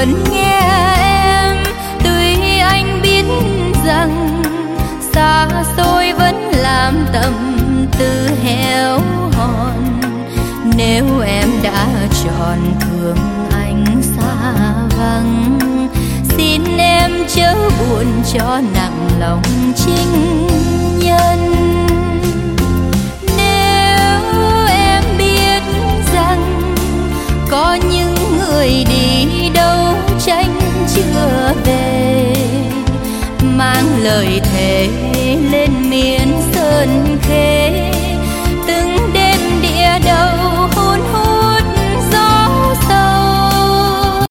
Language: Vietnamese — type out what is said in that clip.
buồn nghe em, tuy anh biết rằng xa xôi vẫn làm tâm tư héo hòn. Nếu em đã chọn thương anh xa vắng, xin em chớ buồn cho nặng lòng trinh nhân. Nếu em biết rằng có những người đi đâu tranh chưa về, mang lời thề lên miền sơn khê,